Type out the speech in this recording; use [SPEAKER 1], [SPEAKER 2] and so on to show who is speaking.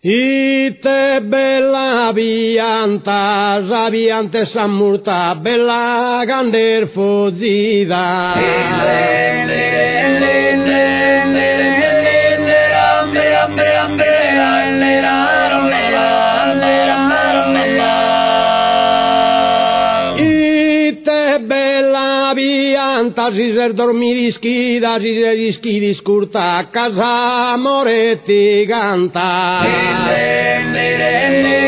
[SPEAKER 1] I te bella vianta, sabiante s'ammurta, bella gander fuggida. I te bella vianta, si ser dormidischida, si ser ischidiscurta, casa moretti canta.